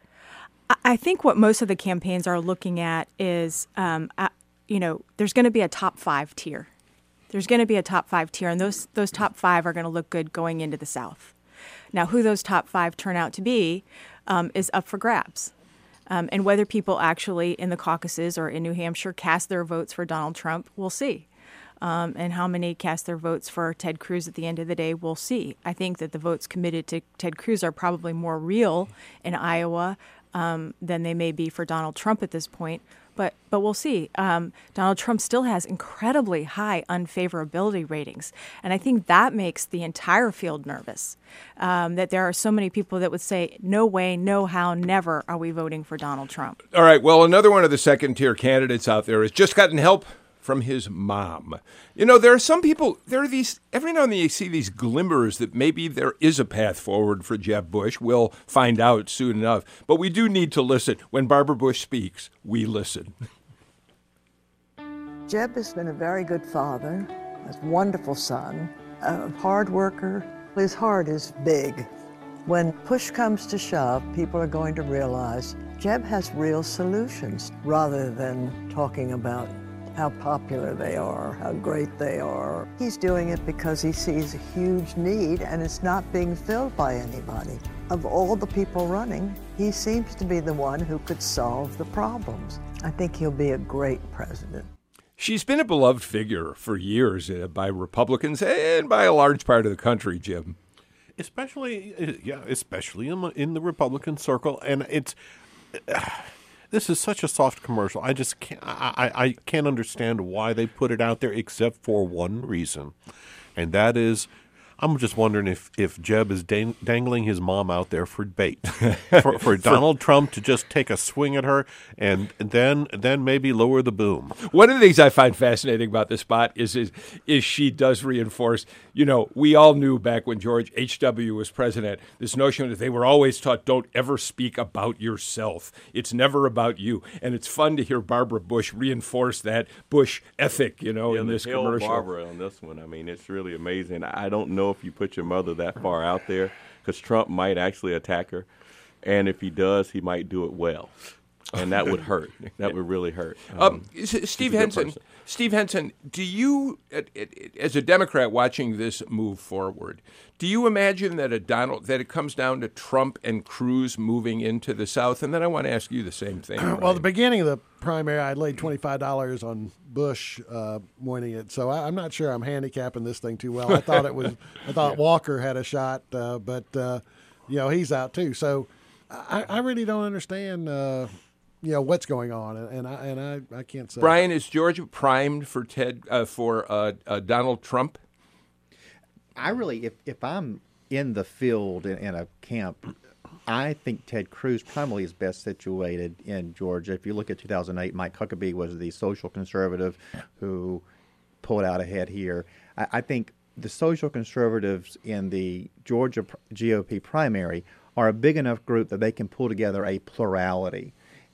I think what most of the campaigns are looking at is, um, uh, you know, there's going to be a top five tier. There's going to be a top five tier, and those those top five are going to look good going into the South. Now, who those top five turn out to be um, is up for grabs. Um, and whether people actually in the caucuses or in New Hampshire cast their votes for Donald Trump, we'll see. Um, and how many cast their votes for Ted Cruz at the end of the day, we'll see. I think that the votes committed to Ted Cruz are probably more real in Iowa Um, than they may be for Donald Trump at this point. But but we'll see. Um, Donald Trump still has incredibly high unfavorability ratings. And I think that makes the entire field nervous, um, that there are so many people that would say, no way, no how, never are we voting for Donald Trump. All right, well, another one of the second-tier candidates out there has just gotten help from his mom. You know, there are some people, there are these, every now and then you see these glimmers that maybe there is a path forward for Jeb Bush. We'll find out soon enough. But we do need to listen. When Barbara Bush speaks, we listen. Jeb has been a very good father, a wonderful son, a hard worker. His heart is big. When push comes to shove, people are going to realize Jeb has real solutions rather than talking about how popular they are, how great they are. He's doing it because he sees a huge need and it's not being filled by anybody. Of all the people running, he seems to be the one who could solve the problems. I think he'll be a great president. She's been a beloved figure for years uh, by Republicans and by a large part of the country, Jim. Especially, yeah, especially in the, in the Republican circle. And it's... Uh, This is such a soft commercial. I just can't, I, I can't understand why they put it out there except for one reason, and that is I'm just wondering if, if Jeb is dang, dangling his mom out there for bait, for, for Donald Trump to just take a swing at her and then then maybe lower the boom. One of the things I find fascinating about this spot is, is is she does reinforce, you know, we all knew back when George H W was president, this notion that they were always taught, don't ever speak about yourself. It's never about you. And it's fun to hear Barbara Bush reinforce that Bush ethic, you know, yeah, in this the commercial. Barbara on this one. I mean, it's really amazing. I don't know if you put your mother that far out there, because Trump might actually attack her, and if he does, he might do it well, and that would hurt. That would really hurt. Um, Um, Steve Henson, Steve Henson, do you, as a Democrat watching this move forward, do you imagine that a Donald that it comes down to Trump and Cruz moving into the South? And then I want to ask you the same thing. Well, at the beginning of the primary, I laid twenty-five dollars on Bush uh, winning it, so I, I'm not sure I'm handicapping this thing too well. I thought it was, I thought Walker had a shot, uh, but uh, you know he's out too. So I, I really don't understand. Uh, You know what's going on, and I and I, I can't say. Brian, is Georgia primed for Ted uh, for uh, uh, Donald Trump? I really, if if I'm in the field in, in a camp, I think Ted Cruz probably is best situated in Georgia. If you look at two thousand eight, Mike Huckabee was the social conservative who pulled out ahead here. I, I think the social conservatives in the Georgia G O P primary are a big enough group that they can pull together a plurality.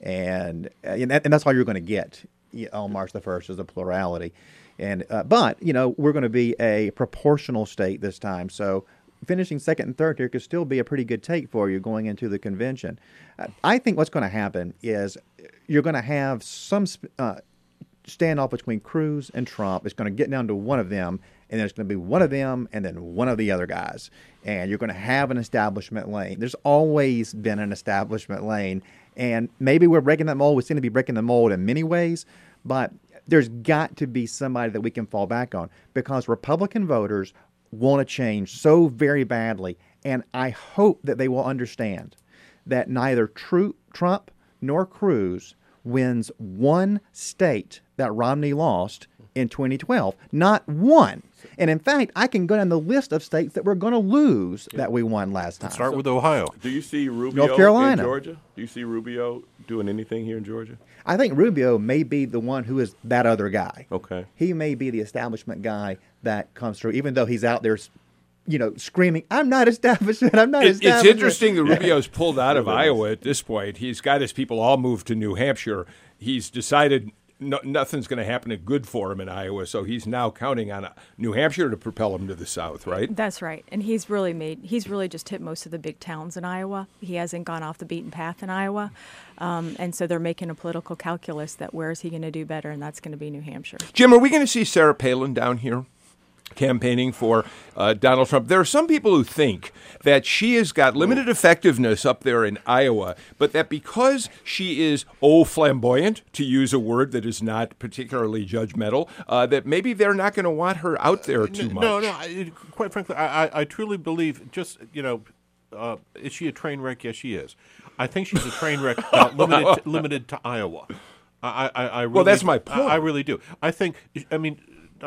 and and, that, and that's all you're going to get on March the first is a plurality. And uh, but you know we're going to be a proportional state this time, so finishing second and third here could still be a pretty good take for you going into the convention. Uh, I think what's going to happen is you're going to have some uh, standoff between Cruz and Trump. It's going to get down to one of them, and there's going to be one of them and then one of the other guys. And you're going to have an establishment lane. There's always been an establishment lane, and maybe we're breaking that mold. We seem to be breaking the mold in many ways, but there's got to be somebody that we can fall back on because Republican voters want to change so very badly, and I hope that they will understand that neither Tru- Trump nor Cruz wins one state that Romney lost in twenty twelve. Not one. And in fact, I can go down the list of states that we're going to lose that we won last time. Start with Ohio. Do you see Rubio North Carolina. in Georgia? Do you see Rubio doing anything here in Georgia? I think Rubio may be the one who is that other guy. Okay. He may be the establishment guy that comes through, even though he's out there, you know, screaming, I'm not establishment, I'm not it, establishment. It's interesting that Rubio's pulled out of Iowa at this point. He's got his people all moved to New Hampshire. He's decided no, nothing's going to happen good for him in Iowa, so he's now counting on New Hampshire to propel him to the south, right? That's right. And he's really made, he's really just hit most of the big towns in Iowa. He hasn't gone off the beaten path in Iowa. Um, and so they're making a political calculus that where is he going to do better, and that's going to be New Hampshire. Jim, are we going to see Sarah Palin down here campaigning for uh, Donald Trump? There are some people who think that she has got limited effectiveness up there in Iowa, but that because she is, oh, flamboyant, to use a word that is not particularly judgmental, uh, that maybe they're not going to want her out there too much. No, no. I, quite frankly, I, I, I truly believe just, you know, uh, is she a train wreck? Yes, she is. I think she's a train wreck uh, limited, to, limited to Iowa. I, I, I really, well, that's my point. I, I really do. I think, I mean,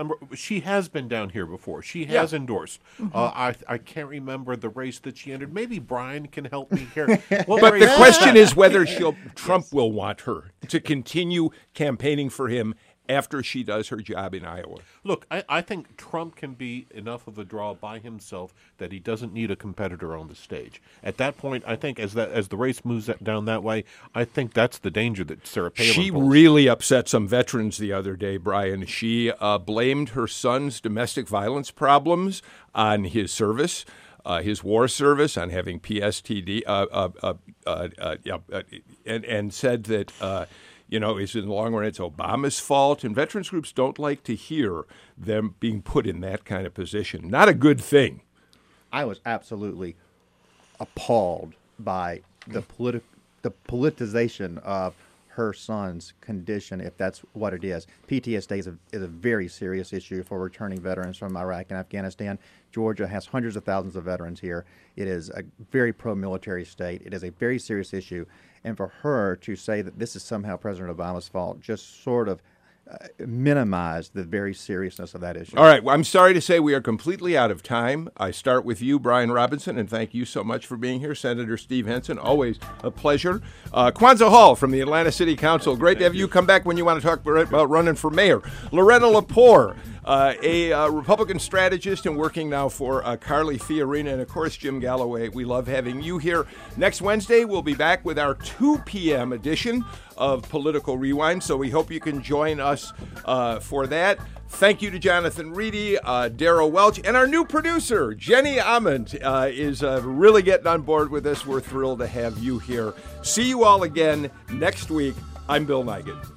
she has been down here before. She has Yeah. endorsed. Mm-hmm. Uh, I I can't remember the race that she entered. Maybe Brian can help me here. What But race- the question is whether she'll Trump will want her to continue campaigning for him after she does her job in Iowa. Look, I, I think Trump can be enough of a draw by himself that he doesn't need a competitor on the stage. At that point, I think as that as the race moves that, down that way, I think that's the danger that Sarah Palin She pulls. really upset some veterans the other day, Brian. She uh, blamed her son's domestic violence problems on his service. Uh, his war service, on having P S T D, uh, uh, uh, uh, uh, yeah, uh, and and said that uh, you know, is in the long run it's Obama's fault, and veterans groups don't like to hear them being put in that kind of position. Not a good thing. I was absolutely appalled by the politi- the politicization of her son's condition, if that's what it is. P T S D is a, is a very serious issue for returning veterans from Iraq and Afghanistan. Georgia has hundreds of thousands of veterans here. It is a very pro-military state. It is a very serious issue. And for her to say that this is somehow President Obama's fault just sort of uh, minimize the very seriousness of that issue. All right. Well, I'm sorry to say we are completely out of time. I start with you, Brian Robinson, and thank you so much for being here. Senator Steve Henson, always a pleasure. Uh, Kwanzaa Hall from the Atlanta City Council. Great to have you come back when you want to talk about running for mayor. Loretta Lepore, uh, a uh, Republican strategist and working now for uh, Carly Fiorina, and, of course, Jim Galloway. We love having you here. Next Wednesday, we'll be back with our two p.m. edition of Political Rewind, so we hope you can join us uh, for that. Thank you to Jonathan Reedy, uh, Darrell Welch, and our new producer, Jenny Ament, uh, is uh, really getting on board with us. We're thrilled to have you here. See you all again next week. I'm Bill Nigut.